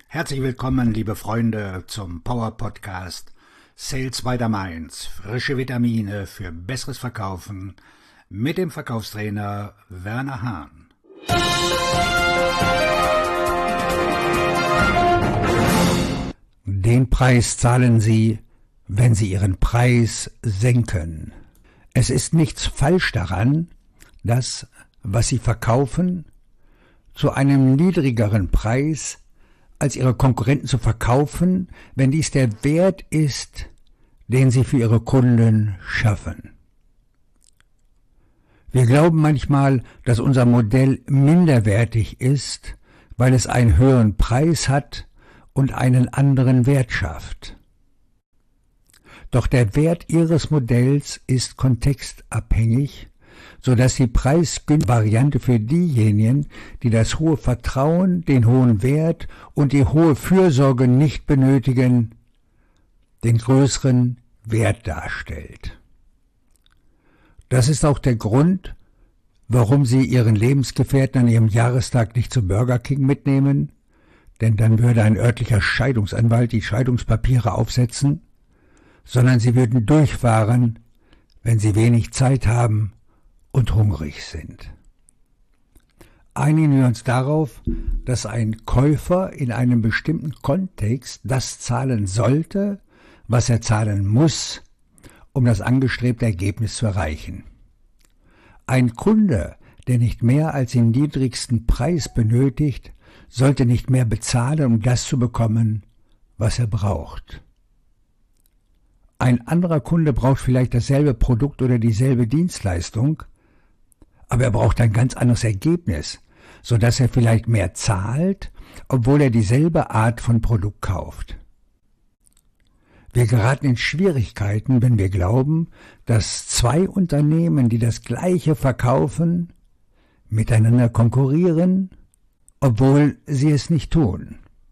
Herzlich willkommen, liebe Freunde, zum Power Podcast Sales by the Mainz. Frische Vitamine für besseres Verkaufen mit dem Verkaufstrainer Werner Hahn. Den Preis zahlen Sie, wenn Sie Ihren Preis senken. Es ist nichts falsch daran, das, was Sie verkaufen, zu einem niedrigeren Preis als Ihre Konkurrenten zu verkaufen, wenn dies der Wert ist, den Sie für Ihre Kunden schaffen. Wir glauben manchmal, dass unser Modell minderwertig ist, weil es einen höheren Preis hat und einen anderen Wert schafft. Doch der Wert Ihres Modells ist kontextabhängig, sodass die preisgünstige Variante für diejenigen, die das hohe Vertrauen, den hohen Wert und die hohe Fürsorge nicht benötigen, den größeren Wert darstellt. Das ist auch der Grund, warum Sie Ihren Lebensgefährten an Ihrem Jahrestag nicht zu Burger King mitnehmen, denn dann würde ein örtlicher Scheidungsanwalt die Scheidungspapiere aufsetzen, sondern Sie würden durchfahren, wenn Sie wenig Zeit haben und hungrig sind. Einigen wir uns darauf, dass ein Käufer in einem bestimmten Kontext das zahlen sollte, was er zahlen muss, um das angestrebte Ergebnis zu erreichen. Ein Kunde, der nicht mehr als den niedrigsten Preis benötigt, sollte nicht mehr bezahlen, um das zu bekommen, was er braucht. Ein anderer Kunde braucht vielleicht dasselbe Produkt oder dieselbe Dienstleistung, aber er braucht ein ganz anderes Ergebnis, sodass er vielleicht mehr zahlt, obwohl er dieselbe Art von Produkt kauft. Wir geraten in Schwierigkeiten, wenn wir glauben, dass zwei Unternehmen, die das Gleiche verkaufen, miteinander konkurrieren, obwohl sie es nicht tun.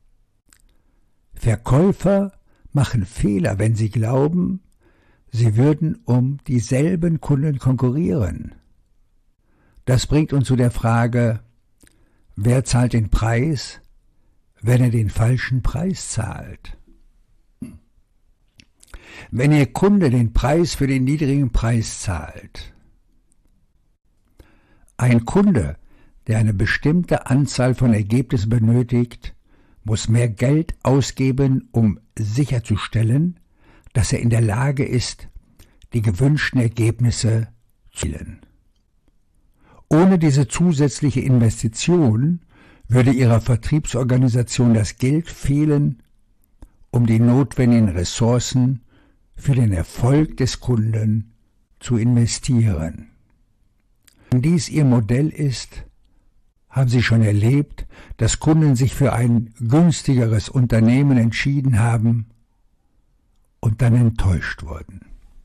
Verkäufer machen Fehler, wenn sie glauben, sie würden um dieselben Kunden konkurrieren. Das bringt uns zu der Frage, wer zahlt den Preis, wenn er den falschen Preis zahlt? Wenn Ihr Kunde den Preis für den niedrigen Preis zahlt. Ein Kunde, der eine bestimmte Anzahl von Ergebnissen benötigt, muss mehr Geld ausgeben, um sicherzustellen, dass er in der Lage ist, die gewünschten Ergebnisse zu erzielen. Ohne diese zusätzliche Investition würde Ihrer Vertriebsorganisation das Geld fehlen, um die notwendigen Ressourcen für den Erfolg des Kunden zu investieren. Wenn dies Ihr Modell ist, haben Sie schon erlebt, dass Kunden sich für ein günstigeres Unternehmen entschieden haben und dann enttäuscht wurden.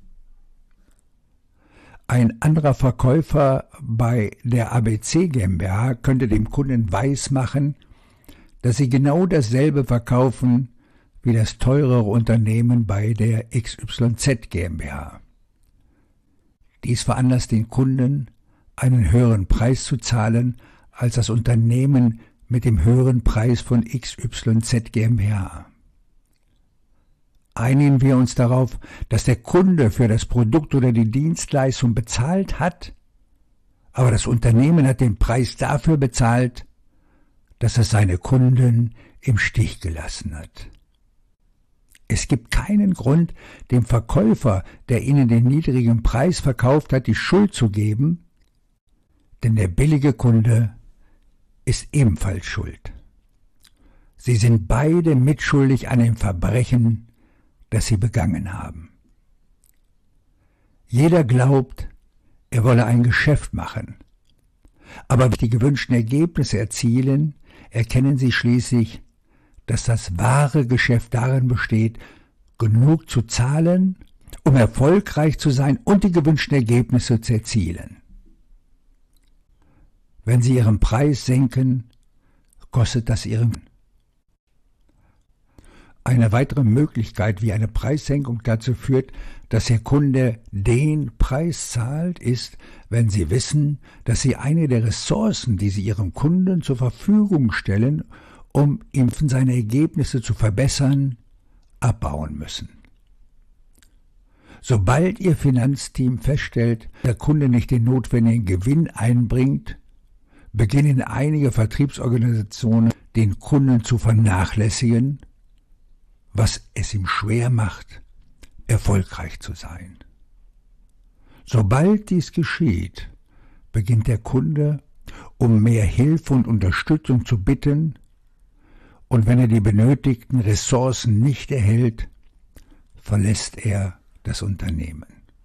Ein anderer Verkäufer bei der ABC GmbH könnte dem Kunden weismachen, dass sie genau dasselbe verkaufen wie das teurere Unternehmen bei der XYZ GmbH. Dies veranlasst den Kunden, einen höheren Preis zu zahlen als das Unternehmen mit dem höheren Preis von XYZ GmbH. Einigen wir uns darauf, dass der Kunde für das Produkt oder die Dienstleistung bezahlt hat, aber das Unternehmen hat den Preis dafür bezahlt, dass es seine Kunden im Stich gelassen hat. Es gibt keinen Grund, dem Verkäufer, der Ihnen den niedrigen Preis verkauft hat, die Schuld zu geben, denn der billige Kunde ist ebenfalls schuld. Sie sind beide mitschuldig an dem Verbrechen, das sie begangen haben. Jeder glaubt, er wolle ein Geschäft machen. Aber wenn die gewünschten Ergebnisse erzielen, erkennen sie schließlich, dass das wahre Geschäft darin besteht, genug zu zahlen, um erfolgreich zu sein und die gewünschten Ergebnisse zu erzielen. Wenn Sie Ihren Preis senken, kostet das Ihren. Eine weitere Möglichkeit, wie eine Preissenkung dazu führt, dass Ihr Kunde den Preis zahlt, ist, wenn Sie wissen, dass Sie eine der Ressourcen, die Sie Ihrem Kunden zur Verfügung stellen, um ihm seine Ergebnisse zu verbessern, abbauen müssen. Sobald Ihr Finanzteam feststellt, dass der Kunde nicht den notwendigen Gewinn einbringt, beginnen einige Vertriebsorganisationen, den Kunden zu vernachlässigen, was es ihm schwer macht, erfolgreich zu sein. Sobald dies geschieht, beginnt der Kunde, um mehr Hilfe und Unterstützung zu bitten, und wenn er die benötigten Ressourcen nicht erhält, verlässt er das Unternehmen.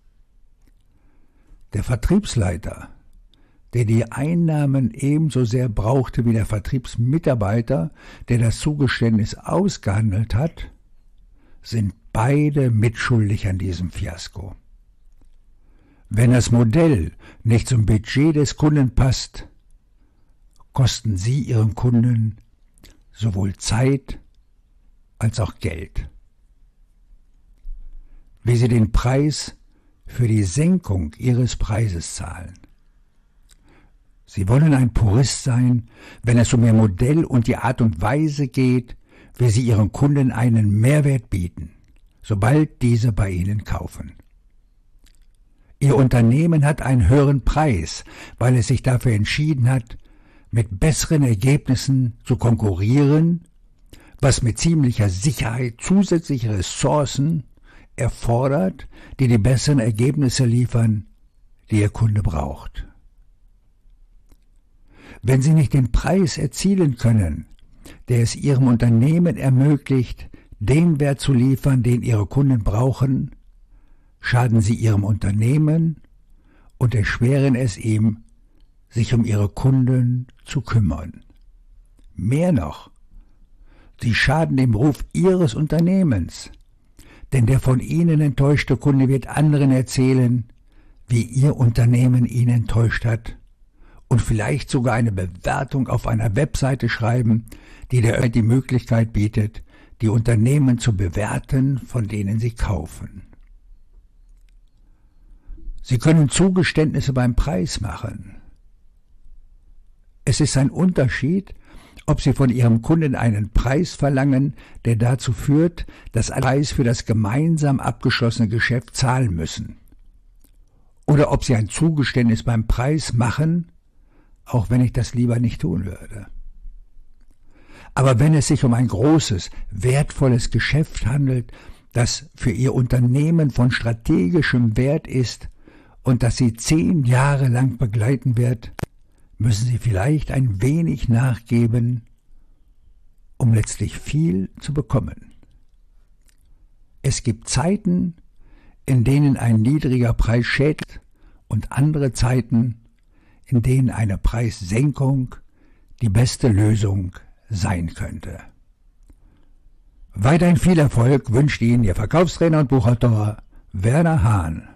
Der Vertriebsleiter, der die Einnahmen ebenso sehr brauchte wie der Vertriebsmitarbeiter, der das Zugeständnis ausgehandelt hat, sind beide mitschuldig an diesem Fiasko. Wenn das Modell nicht zum Budget des Kunden passt, kosten Sie Ihren Kunden sowohl Zeit als auch Geld. Wie Sie den Preis für die Senkung Ihres Preises zahlen. Sie wollen ein Purist sein, wenn es um Ihr Modell und die Art und Weise geht, wie Sie Ihren Kunden einen Mehrwert bieten, sobald diese bei Ihnen kaufen. Ihr Unternehmen hat einen höheren Preis, weil es sich dafür entschieden hat, mit besseren Ergebnissen zu konkurrieren, was mit ziemlicher Sicherheit zusätzliche Ressourcen erfordert, die die besseren Ergebnisse liefern, die Ihr Kunde braucht. Wenn Sie nicht den Preis erzielen können, der es Ihrem Unternehmen ermöglicht, den Wert zu liefern, den Ihre Kunden brauchen, schaden Sie Ihrem Unternehmen und erschweren es ihm, sich um Ihre Kunden zu kümmern. Mehr noch, Sie schaden dem Ruf Ihres Unternehmens, denn der von Ihnen enttäuschte Kunde wird anderen erzählen, wie Ihr Unternehmen ihn enttäuscht hat und vielleicht sogar eine Bewertung auf einer Webseite schreiben, die der die Möglichkeit bietet, die Unternehmen zu bewerten, von denen Sie kaufen. Sie können Zugeständnisse beim Preis machen. Es ist ein Unterschied, ob Sie von Ihrem Kunden einen Preis verlangen, der dazu führt, dass alle Preis für das gemeinsam abgeschlossene Geschäft zahlen müssen. Oder ob Sie ein Zugeständnis beim Preis machen, auch wenn ich das lieber nicht tun würde. Aber wenn es sich um ein großes, wertvolles Geschäft handelt, das für Ihr Unternehmen von strategischem Wert ist und das Sie 10 Jahre lang begleiten wird, müssen Sie vielleicht ein wenig nachgeben, um letztlich viel zu bekommen. Es gibt Zeiten, in denen ein niedriger Preis schädigt und andere Zeiten, in denen eine Preissenkung die beste Lösung sein könnte. Weiterhin viel Erfolg wünscht Ihnen Ihr Verkaufstrainer und Buchautor Werner Hahn.